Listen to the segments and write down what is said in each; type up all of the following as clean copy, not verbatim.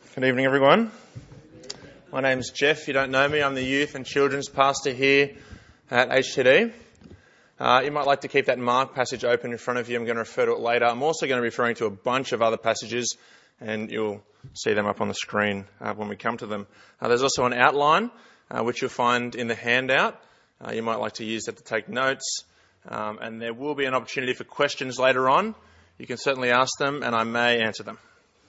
Good evening, everyone. My name's Jeff. If you don't know me, I'm the youth and children's pastor here at HTD. You might like to keep that Mark passage open in front of you. I'm going to refer to it later. I'm also going to be referring to a bunch of other passages, and you'll see them up on the screen when we come to them. There's also an outline, which you'll find in the handout. You might like to use that to take notes. And there will be an opportunity for questions later on. You can certainly ask them, and I may answer them.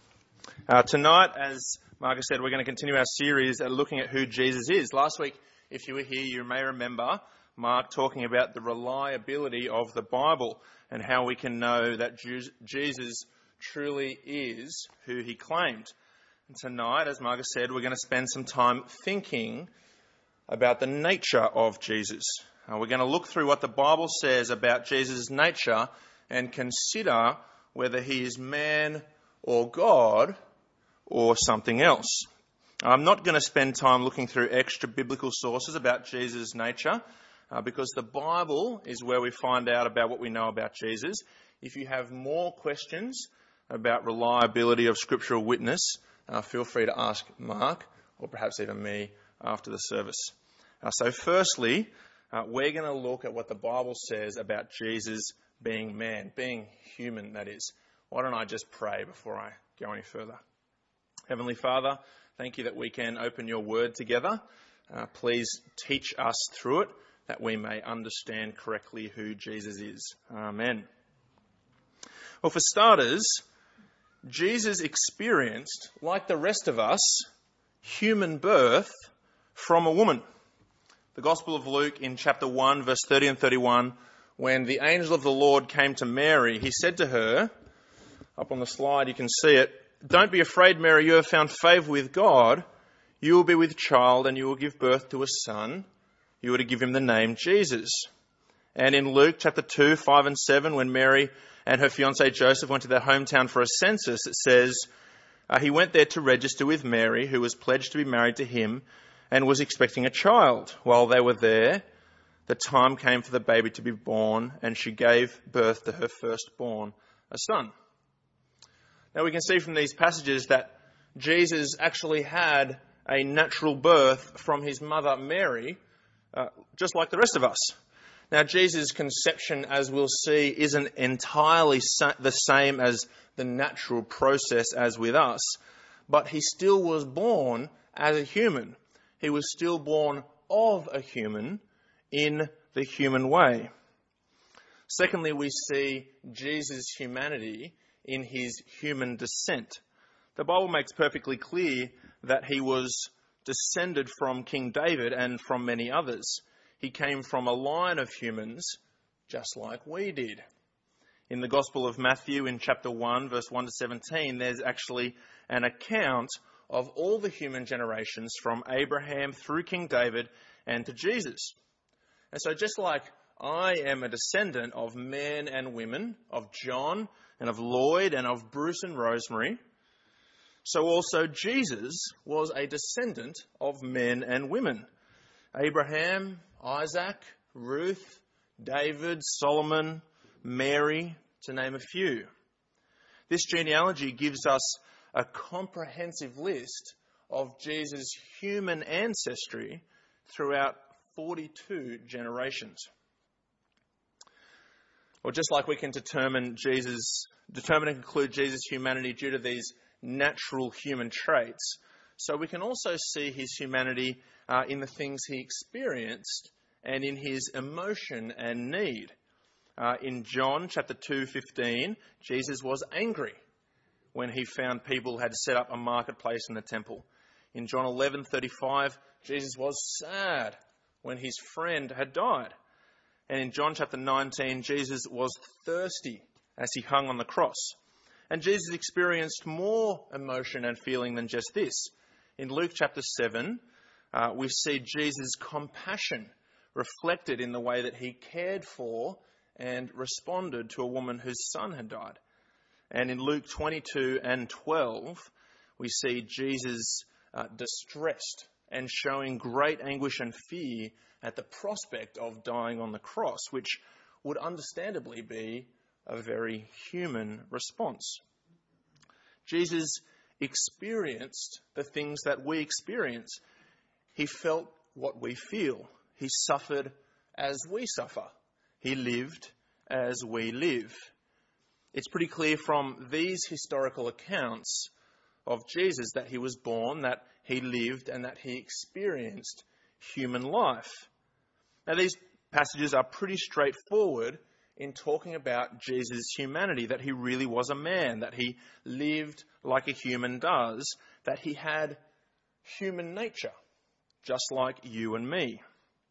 Tonight, as Marcus said, we're going to continue our series at looking at who Jesus is. Last week, if you were here, you may remember Mark talking about the reliability of the Bible and how we can know that Jesus truly is who he claimed. And tonight, as Marcus said, we're going to spend some time thinking about the nature of Jesus. We're going to look through what the Bible says about Jesus' nature and consider whether he is man or God or something else. I'm not going to spend time looking through extra biblical sources about Jesus' nature because the Bible is where we find out about what we know about Jesus. If you have more questions about reliability of scriptural witness, feel free to ask Mark or perhaps even me after the service. So firstly, we're going to look at what the Bible says about Jesus being man, being human, that is. Why don't I just pray before I go any further? Heavenly Father, thank you that we can open your word together. Please teach us through it that we may understand correctly who Jesus is. Amen. Well, for starters, Jesus experienced, like the rest of us, human birth from a woman. The Gospel of Luke in chapter 1, verse 30 and 31, when the angel of the Lord came to Mary, he said to her, up on the slide you can see it, "Don't be afraid, Mary, you have found favour with God. You will be with child and you will give birth to a son. You are to give him the name Jesus." And in Luke chapter 2, 5 and 7, when Mary and her fiancé Joseph went to their hometown for a census, it says, he went there to register with Mary, who was pledged to be married to him and was expecting a child. While they were there, the time came for the baby to be born, and she gave birth to her firstborn, a son. Now we can see from these passages that Jesus actually had a natural birth from his mother Mary, just like the rest of us. Now Jesus' conception, as we'll see, isn't entirely the same as the natural process as with us, but he still was born as a human. He was still born of a human in the human way. Secondly, we see Jesus' humanity in his human descent. The Bible makes perfectly clear that he was descended from King David and from many others. He came from a line of humans just like we did. In the Gospel of Matthew in chapter 1, verse 1 to 17, there's actually an account of all the human generations from Abraham through King David and to Jesus. And so just like I am a descendant of men and women, of John and of Lloyd and of Bruce and Rosemary, so also Jesus was a descendant of men and women. Abraham, Isaac, Ruth, David, Solomon, Mary, to name a few. This genealogy gives us a comprehensive list of Jesus' human ancestry throughout 42 generations. Or just like we can determine and conclude Jesus' humanity due to these natural human traits, so we can also see his humanity in the things he experienced and in his emotion and need. In John chapter 2:15, Jesus was angry when he found people had set up a marketplace in the temple. In John 11:35, Jesus was sad when his friend had died. And in John chapter 19, Jesus was thirsty as he hung on the cross. And Jesus experienced more emotion and feeling than just this. In Luke chapter 7, we see Jesus' compassion reflected in the way that he cared for and responded to a woman whose son had died. And in Luke 22 and 12, we see Jesus distressed and showing great anguish and fear at the prospect of dying on the cross, which would understandably be a very human response. Jesus experienced the things that we experience. He felt what we feel. He suffered as we suffer. He lived as we live. It's pretty clear from these historical accounts of Jesus that he was born, that he lived, and that he experienced human life. Now, these passages are pretty straightforward in talking about Jesus' humanity, that he really was a man, that he lived like a human does, that he had human nature, just like you and me.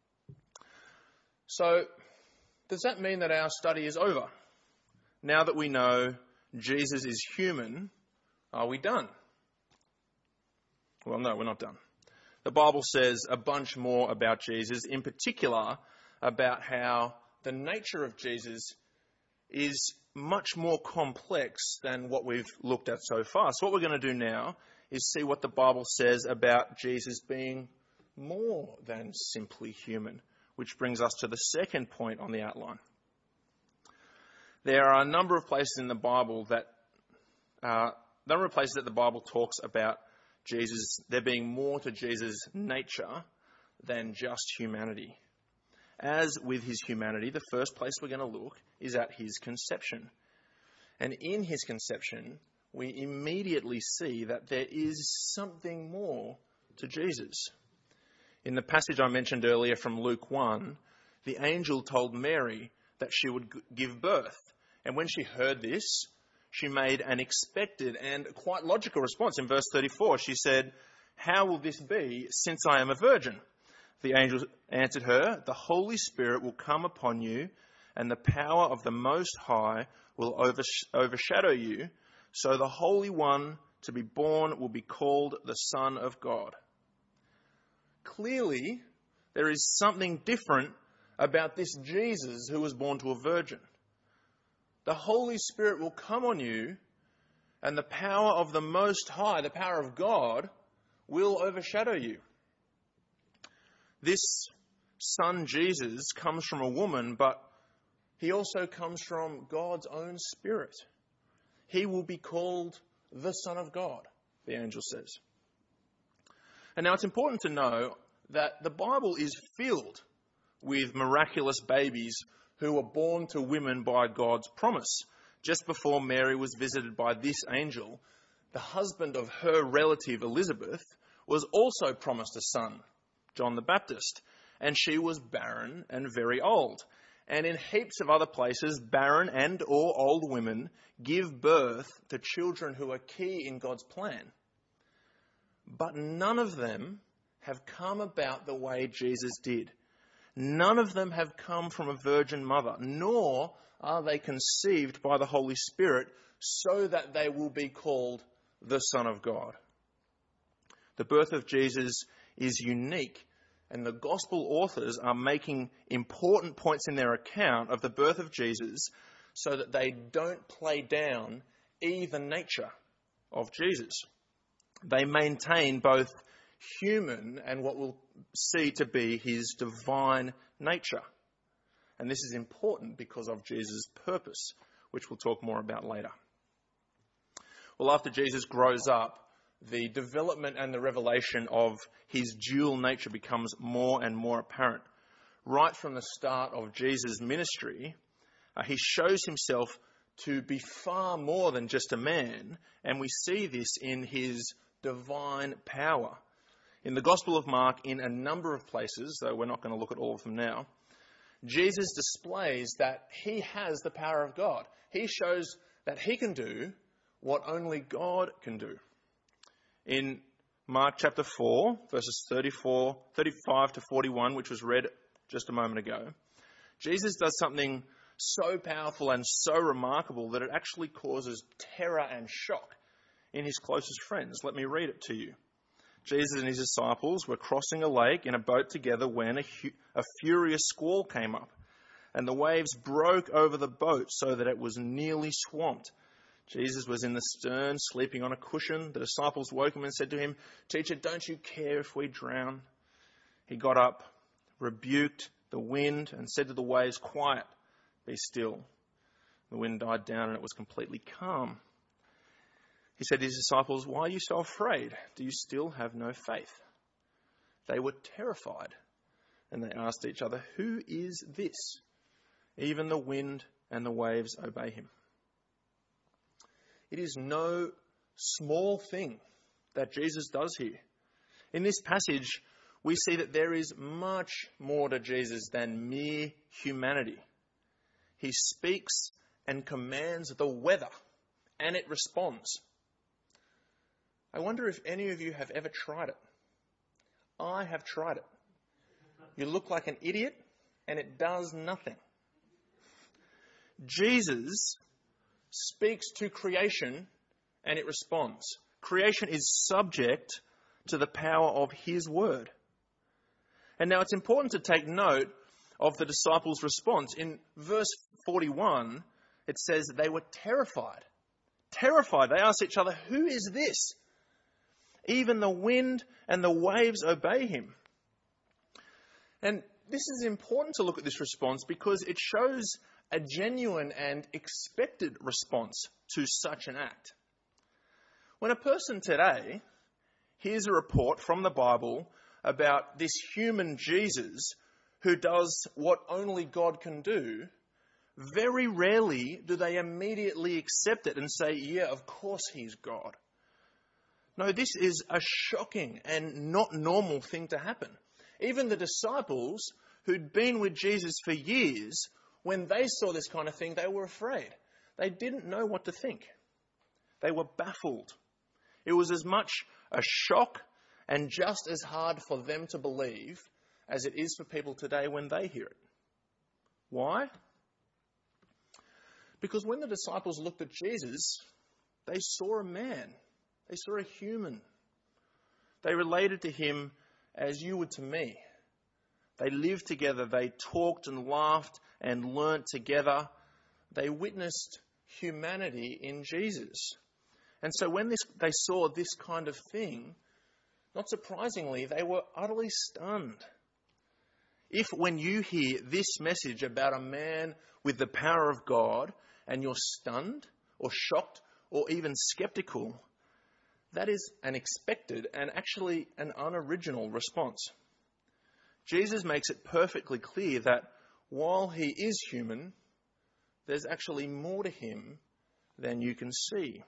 So, does that mean that our study is over? Now that we know Jesus is human, are we done? Well, no, we're not done. The Bible says a bunch more about Jesus, in particular about how the nature of Jesus is much more complex than what we've looked at so far. So what we're going to do now is see what the Bible says about Jesus being more than simply human, which brings us to the second point on the outline. There are a number of places in the Bible that the Bible talks about Jesus, there being more to Jesus' nature than just humanity. As with his humanity, the first place we're going to look is at his conception. And in his conception, we immediately see that there is something more to Jesus. In the passage I mentioned earlier from Luke 1, the angel told Mary that she would give birth. And when she heard this, she made an expected and quite logical response. In verse 34, she said, "How will this be, since I am a virgin?" The angel answered her, "The Holy Spirit will come upon you, and the power of the Most High will overshadow you. So the Holy One to be born will be called the Son of God." Clearly, there is something different about this Jesus who was born to a virgin. The Holy Spirit will come on you, and the power of the Most High, the power of God, will overshadow you. This Son Jesus comes from a woman, but he also comes from God's own Spirit. He will be called the Son of God, the angel says. And now it's important to know that the Bible is filled with miraculous babies who were born to women by God's promise. Just before Mary was visited by this angel, the husband of her relative Elizabeth was also promised a son, John the Baptist, and she was barren and very old. And in heaps of other places, barren and or old women give birth to children who are key in God's plan. But none of them have come about the way Jesus did. None of them have come from a virgin mother, nor are they conceived by the Holy Spirit so that they will be called the Son of God. The birth of Jesus is unique, and the Gospel authors are making important points in their account of the birth of Jesus so that they don't play down either nature of Jesus. They maintain both human and what we'll see to be his divine nature. And this is important because of Jesus' purpose, which we'll talk more about later. Well, after Jesus grows up, the development and the revelation of his dual nature becomes more and more apparent. Right from the start of Jesus' ministry, he shows himself to be far more than just a man, and we see this in his divine power. In the Gospel of Mark, in a number of places, though we're not going to look at all of them now, Jesus displays that he has the power of God. He shows that he can do what only God can do. In Mark chapter 4, verses 35 to 41, which was read just a moment ago, Jesus does something so powerful and so remarkable that it actually causes terror and shock in his closest friends. Let me read it to you. Jesus and his disciples were crossing a lake in a boat together when a furious squall came up, and the waves broke over the boat so that it was nearly swamped. Jesus was in the stern, sleeping on a cushion. The disciples woke him and said to him, "Teacher, don't you care if we drown?" He got up, rebuked the wind, and said to the waves, "Quiet, be still." The wind died down and it was completely calm. He said to his disciples, "Why are you so afraid? Do you still have no faith?" They were terrified, and they asked each other, "Who is this? Even the wind and the waves obey him." It is no small thing that Jesus does here. In this passage, we see that there is much more to Jesus than mere humanity. He speaks and commands the weather, and it responds. I wonder if any of you have ever tried it. I have tried it. You look like an idiot, and it does nothing. Jesus speaks to creation, and it responds. Creation is subject to the power of his word. And now it's important to take note of the disciples' response. In verse 41, it says they were terrified. Terrified. They asked each other, "Who is this? Even the wind and the waves obey him." And this is important to look at this response because it shows a genuine and expected response to such an act. When a person today hears a report from the Bible about this human Jesus who does what only God can do, very rarely do they immediately accept it and say, "Yeah, of course he's God." No, this is a shocking and not normal thing to happen. Even the disciples who'd been with Jesus for years, when they saw this kind of thing, they were afraid. They didn't know what to think. They were baffled. It was as much a shock and just as hard for them to believe as it is for people today when they hear it. Why? Because when the disciples looked at Jesus, they saw a man. They saw a human. They related to him as you would to me. They lived together. They talked and laughed and learnt together. They witnessed humanity in Jesus. And so when they saw this kind of thing, not surprisingly, they were utterly stunned. If when you hear this message about a man with the power of God and you're stunned or shocked or even skeptical, that is an expected and actually an unoriginal response. Jesus makes it perfectly clear that while he is human, there's actually more to him than you can see.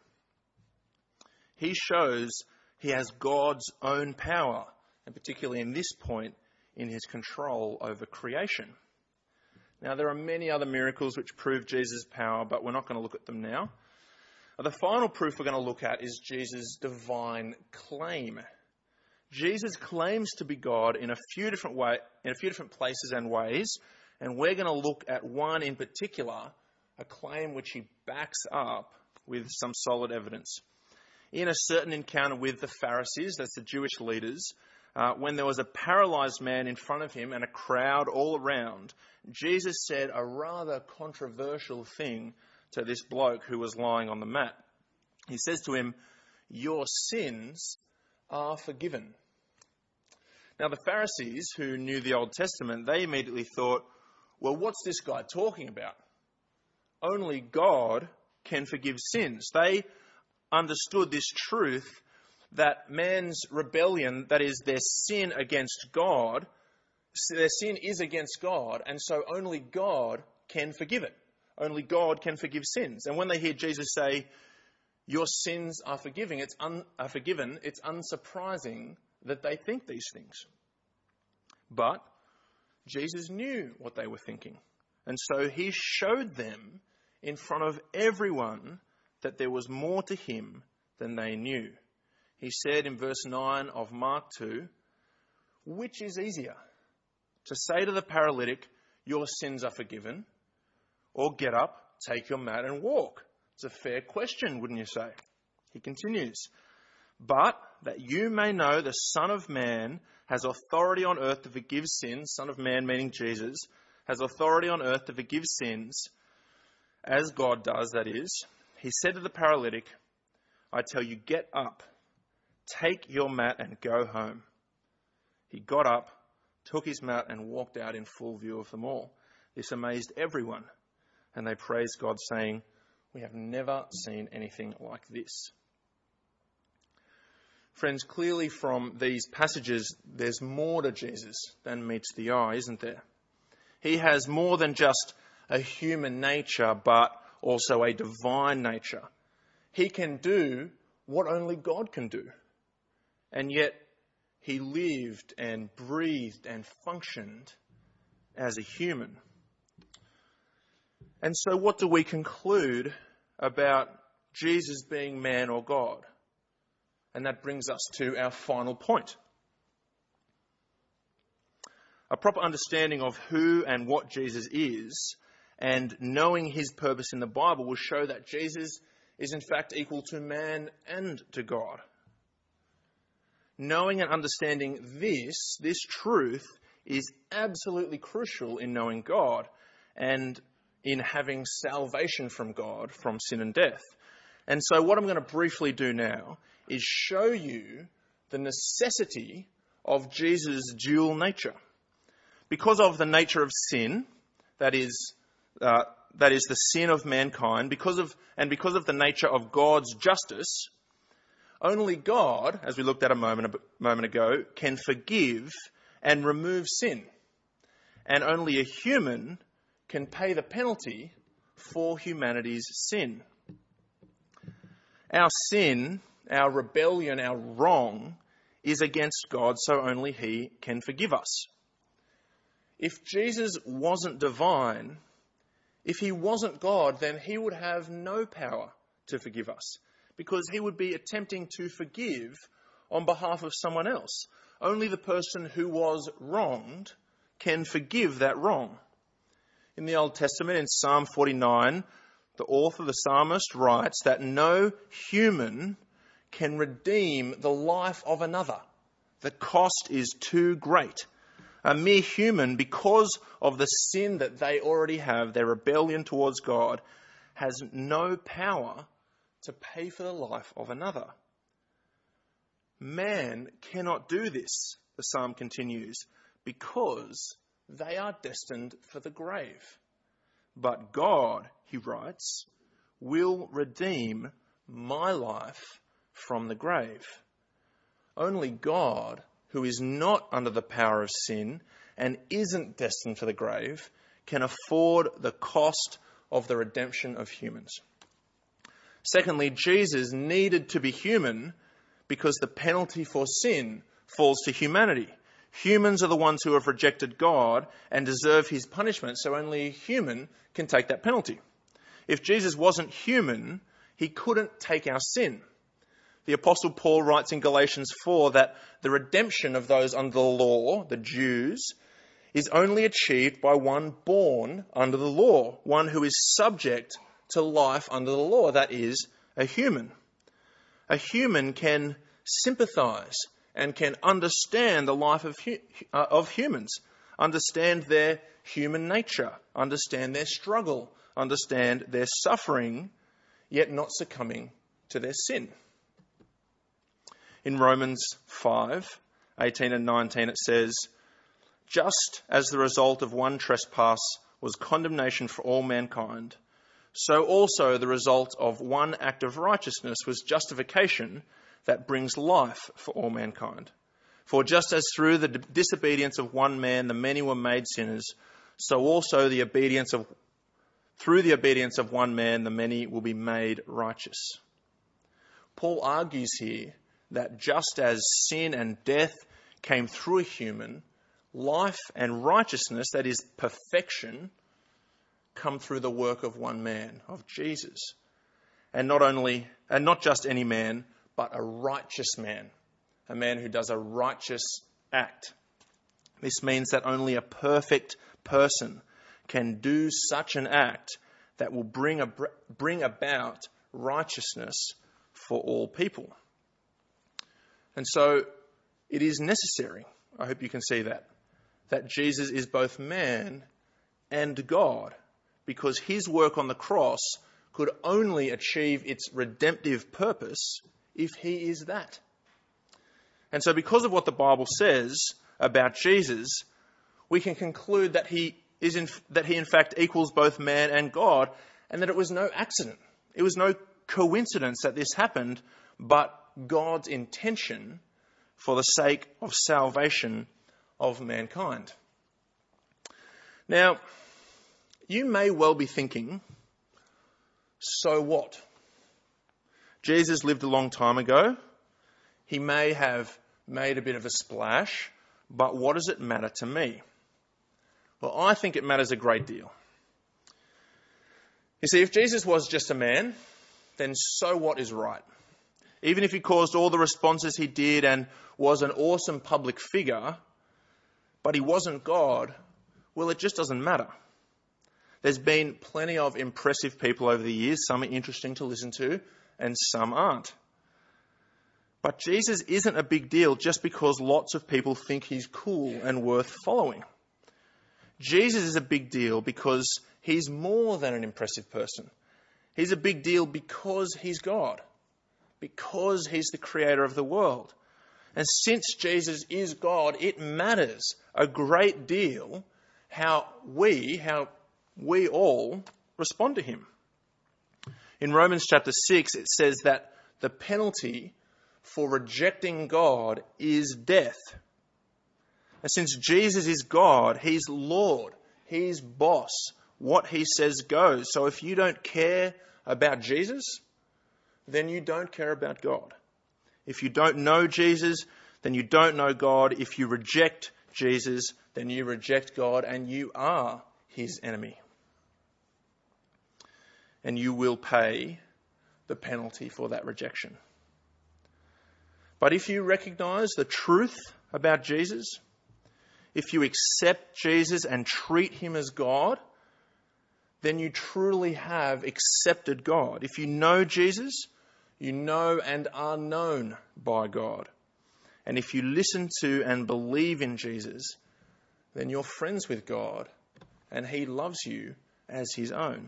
He shows he has God's own power, and particularly in this point, in his control over creation. Now, there are many other miracles which prove Jesus' power, but we're not going to look at them now. The final proof we're going to look at is Jesus' divine claim. Jesus claims to be God in a few different places and ways, and we're going to look at one in particular, a claim which he backs up with some solid evidence. In a certain encounter with the Pharisees, that's the Jewish leaders, when there was a paralyzed man in front of him and a crowd all around, Jesus said a rather controversial thing to this bloke who was lying on the mat. He says to him, "Your sins are forgiven." Now the Pharisees, who knew the Old Testament, they immediately thought, well, what's this guy talking about? Only God can forgive sins. They understood this truth that man's rebellion, that is their sin against God, their sin is against God, and so only God can forgive it. Only God can forgive sins. And when they hear Jesus say, "Your sins are forgiven," it's unsurprising that they think these things. But Jesus knew what they were thinking. And so he showed them in front of everyone that there was more to him than they knew. He said in verse 9 of Mark 2, "Which is easier, to say to the paralytic, 'Your sins are forgiven,' or 'Get up, take your mat and walk'?" It's a fair question, wouldn't you say? He continues, "But that you may know the Son of Man has authority on earth to forgive sins," Son of Man meaning Jesus, has authority on earth to forgive sins, as God does, that is. He said to the paralytic, "I tell you, get up, take your mat and go home." He got up, took his mat and walked out in full view of them all. This amazed everyone, and they praised God, saying, "We have never seen anything like this." Friends, clearly from these passages, there's more to Jesus than meets the eye, isn't there? He has more than just a human nature, but also a divine nature. He can do what only God can do. And yet, he lived and breathed and functioned as a human. And so what do we conclude about Jesus being man or God? And that brings us to our final point. A proper understanding of who and what Jesus is and knowing his purpose in the Bible will show that Jesus is in fact equal to man and to God. Knowing and understanding this truth is absolutely crucial in knowing God and in having salvation from God from sin and death. And so what I'm going to briefly do now is show you the necessity of Jesus' dual nature. Because of the nature of sin, that is the sin of mankind, because of the nature of God's justice, only God, as we looked at a moment ago, can forgive and remove sin. And only a human can pay the penalty for humanity's sin. Our sin, our rebellion, our wrong is against God, so only he can forgive us. If Jesus wasn't divine, if he wasn't God, then he would have no power to forgive us, because he would be attempting to forgive on behalf of someone else. Only the person who was wronged can forgive that wrong. In the Old Testament, in Psalm 49, the author, the psalmist, writes that no human can redeem the life of another. The cost is too great. A mere human, because of the sin that they already have, their rebellion towards God, has no power to pay for the life of another. Man cannot do this, the psalm continues, because they are destined for the grave. But God, he writes, will redeem my life from the grave. Only God, who is not under the power of sin and isn't destined for the grave, can afford the cost of the redemption of humans. Secondly, Jesus needed to be human because the penalty for sin falls to humanity. Humans are the ones who have rejected God and deserve his punishment, so only a human can take that penalty. If Jesus wasn't human, he couldn't take our sin. The Apostle Paul writes in Galatians 4 that the redemption of those under the law, the Jews, is only achieved by one born under the law, one who is subject to life under the law, that is, a human. A human can sympathise and can understand the life of humans, understand their human nature, understand their struggle, understand their suffering, yet not succumbing to their sin. In Romans 5:18 and 19 it says, "Just as the result of one trespass was condemnation for all mankind, so also the result of one act of righteousness was justification that brings life for all mankind. For just as through the disobedience of one man the many were made sinners, so also through the obedience of one man the many will be made righteous." Paul argues here that just as sin and death came through a human, life and righteousness, that is perfection, come through the work of one man, of Jesus. And not just any man, but a righteous man, a man who does a righteous act. This means that only a perfect person can do such an act that will bring about righteousness for all people. And so it is necessary, I hope you can see that Jesus is both man and God, because his work on the cross could only achieve its redemptive purpose if he is that. And so because of what the Bible says about Jesus, we can conclude that he in fact equals both man and God, and that it was no accident. It was no coincidence that this happened, but God's intention for the sake of salvation of mankind. Now, you may well be thinking, so what? Jesus lived a long time ago. He may have made a bit of a splash, but what does it matter to me? Well, I think it matters a great deal. You see, if Jesus was just a man, then so what is right? Even if he caused all the responses he did and was an awesome public figure, but he wasn't God, well, it just doesn't matter. There's been plenty of impressive people over the years. Some are interesting to listen to and some aren't. But Jesus isn't a big deal just because lots of people think he's cool and worth following. Jesus is a big deal because he's more than an impressive person. He's a big deal because he's God, because he's the creator of the world. And since Jesus is God, it matters a great deal how we all respond to him. In Romans chapter 6, it says that the penalty for rejecting God is death. And since Jesus is God, he's Lord, he's boss. What he says goes. So if you don't care about Jesus, then you don't care about God. If you don't know Jesus, then you don't know God. If you reject Jesus, then you reject God and you are his enemy. And you will pay the penalty for that rejection. But if you recognize the truth about Jesus, if you accept Jesus and treat him as God, then you truly have accepted God. If you know Jesus, you know and are known by God. And if you listen to and believe in Jesus, then you're friends with God and he loves you as his own.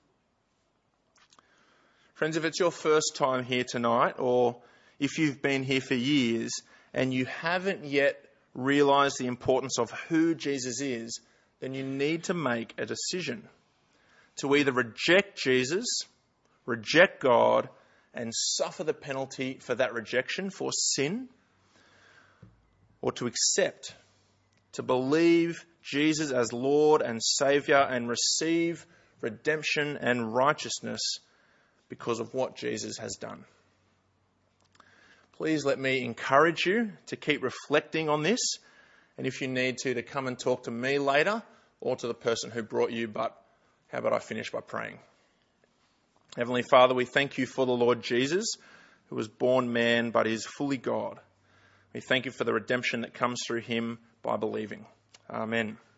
Friends, if it's your first time here tonight, or if you've been here for years and you haven't yet realised the importance of who Jesus is, then you need to make a decision to either reject Jesus, reject God, and suffer the penalty for that rejection, for sin, or to accept, to believe Jesus as Lord and Saviour and receive redemption and righteousness because of what Jesus has done. Please let me encourage you to keep reflecting on this, and if you need to come and talk to me later or to the person who brought you, but how about I finish by praying? Heavenly Father, we thank you for the Lord Jesus, who was born man but is fully God. We thank you for the redemption that comes through him by believing. Amen.